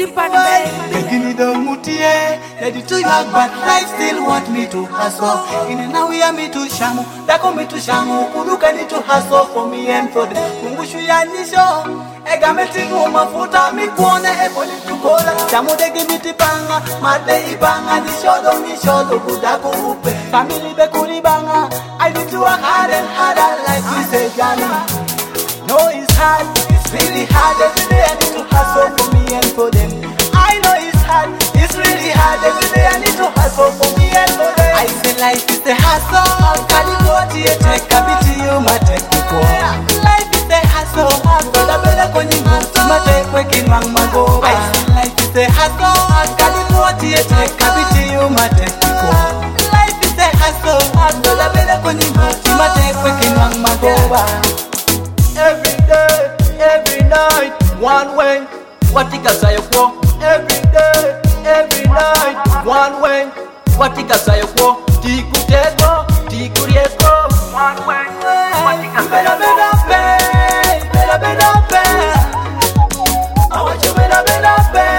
Begini do mutie, ready to work, but life still want me to hustle. In now we are me to shamu, dako me to shamu, kuruka ni to hustle for me and for them. Mungushu ya nisho, egameti nguma futa mi kuone eboli tukola. Shamu degi miti banga, mate ibanga, ni shodo kudako upe. Family be kuri banga, I need to work hard and harder like we say Johnny. No, it's hard, it's really hard. Every day I need to hustle for me and for them. I know it's hard, it's really hard. Every day I need to hustle for me and for them. I say life is a hustle. Kalikoti take a bit you my take before. Life is a hustle. Brother better when you move to my take working man mago. I say life is a hustle. Kalikoti take a bit you my take before. Life is a hustle. Brother better when you move to my take working man mago. Every day, every night, one way. What you can say for? Every day, every night, one way. What you can say for? Tiku teko, tiku rieko. One way. What you can say for? Better pay. I want you better pay.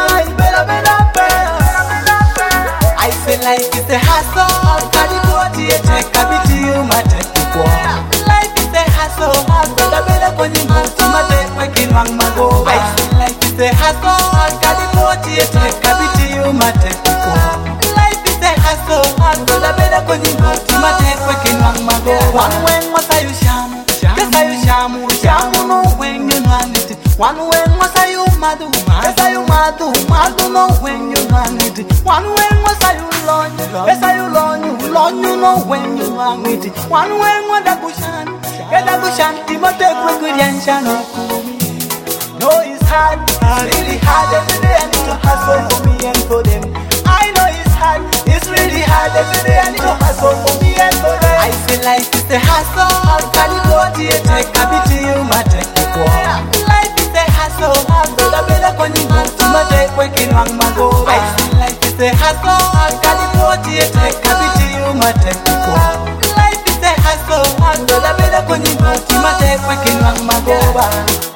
I say life is a hustle. Kalikoti take a bit you my take before. Life is a hustle. Better when you move to my take working man mago. I say life is a hustle. Kalikoti take a bit you my take before. Life is a hustle. Better when you move to my take working man mago. One when what are you shamu? Yes are you shamu? Shamu no when you want it. One when what are you madu? Yes are you madu? Madu no when you want it. One when what are you lonyu? Yes are you lonyu? Lonyu no when you want it. One when what are bushan? Get a bushan timote kwekuriansha no kumi. No it's hard, it's really hard. Every day I need to hustle for me and for them. I know it's hard, it's really hard. Every day I need to hustle for me and for them. I say life is a hustle. Kalikoti take a bit you my take before. Life is a hustle. Better when you move to my take working man mago. I say life is a hustle. Kalikoti take a bit you my take before. Life is a hustle. Better when you move to my take working man mago.